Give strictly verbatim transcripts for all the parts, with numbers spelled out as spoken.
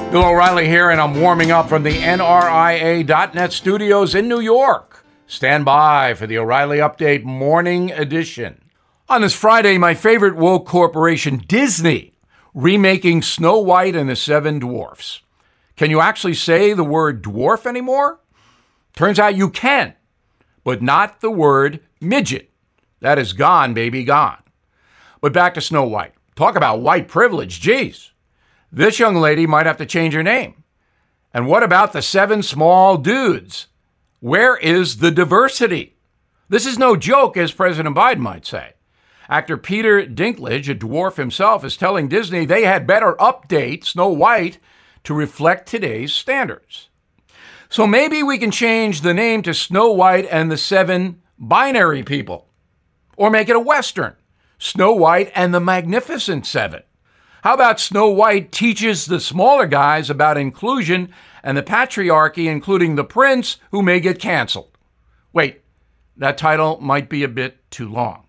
Bill O'Reilly here, and I'm warming up from the N R I A dot net studios in New York. Stand by for the O'Reilly Update Morning Edition. On this Friday, my favorite woke corporation, Disney, remaking Snow White and the Seven Dwarfs. Can you actually say the word dwarf anymore? Turns out you can, but not the word midget. That is gone, baby, gone. But back to Snow White. Talk about white privilege, geez. This young lady might have to change her name. And what about the seven small dudes? Where is the diversity? This is no joke, as President Biden might say. Actor Peter Dinklage, a dwarf himself, is telling Disney they had better update Snow White to reflect today's standards. So maybe we can change the name to Snow White and the Seven Binary People. Or make it a Western, Snow White and the Magnificent Seven. How about Snow White teaches the smaller guys about inclusion and the patriarchy, including the prince, who may get canceled? Wait, that title might be a bit too long.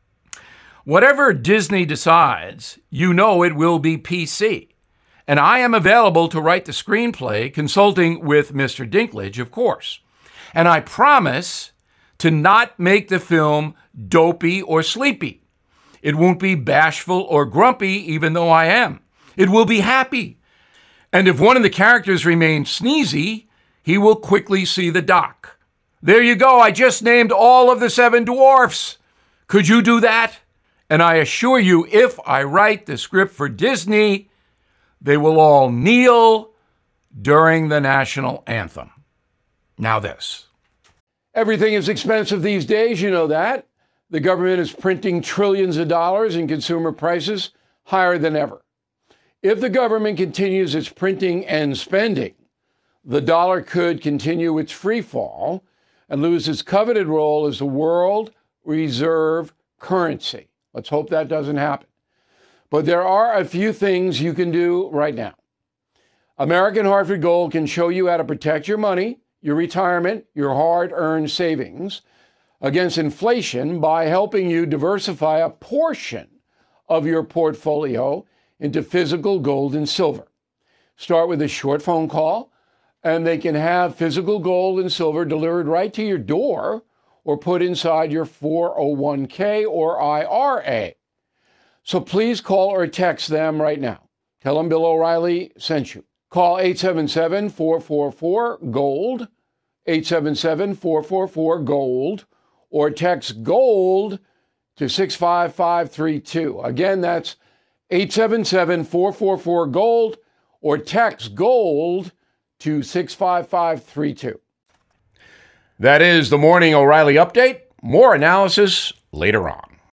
Whatever Disney decides, you know it will be P C. And I am available to write the screenplay, consulting with Mister Dinklage, of course. And I promise to not make the film dopey or sleepy. It won't be bashful or grumpy, even though I am. It will be happy. And if one of the characters remains sneezy, he will quickly see the doc. There you go. I just named all of the seven dwarfs. Could you do that? And I assure you, if I write the script for Disney, they will all kneel during the national anthem. Now this. Everything is expensive these days, you know that. The government is printing trillions of dollars and consumer prices higher than ever. If the government continues its printing and spending, the dollar could continue its free fall and lose its coveted role as the world reserve currency. Let's hope that doesn't happen. But there are a few things you can do right now. American Hartford Gold can show you how to protect your money, your retirement, your hard-earned savings against inflation by helping you diversify a portion of your portfolio into physical gold and silver. Start with a short phone call, and they can have physical gold and silver delivered right to your door or put inside your four oh one k or I R A. So please call or text them right now. Tell them Bill O'Reilly sent you. Call eight seven seven, four four four, GOLD, eight seven seven, four four four, GOLD, or text GOLD to six five five three two. Again, that's eight seven seven, four four four, GOLD, or text GOLD to six five five three two. That is the Morning O'Reilly Update. More analysis later on.